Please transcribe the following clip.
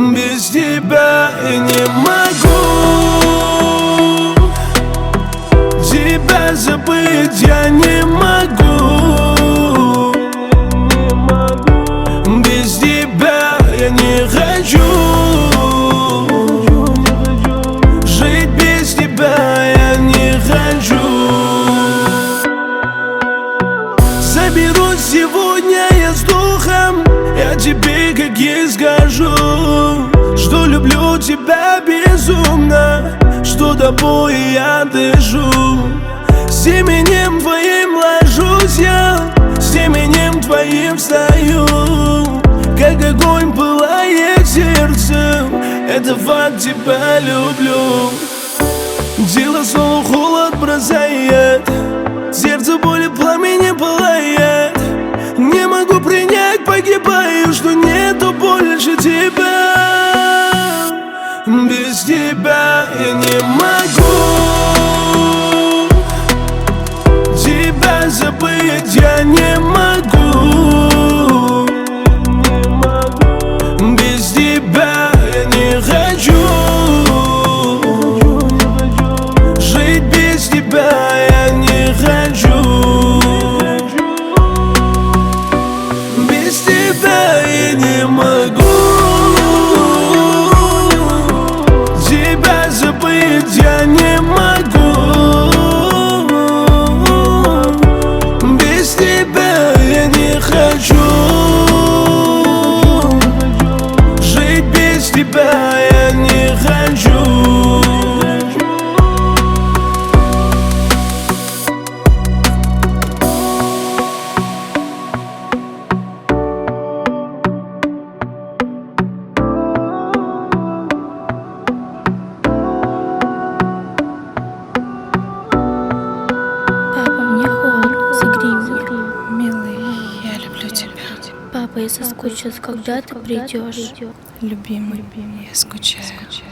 Без тебя я не могу тебя забыть, я не могу. Без тебя я не хочу жить, без тебя я не хочу. Заберусь сегодня я с духом, я тебе как есть скажу, что люблю тебя безумно, что тобой я дышу. С именем твоим ложусь я, с именем твоим встаю. Как огонь пылает сердце, это факт, тебя люблю. Тело снова холод бросает, сердце боли пламени пылает. Не могу принять, погибаю, что нету больше тебя. Без тебя я не могу тебя забыть, я не могу. Без тебя я не хочу жить, без тебя я не хочу. Без тебя я не могу тебя забыть, я не могу. Без тебя я не хочу жить, без тебя я не хочу. Папа, мне холодно, согрей меня. Милый, я люблю тебя. Папа, я соскучилась, когда ты придешь? Любимый, я скучаю.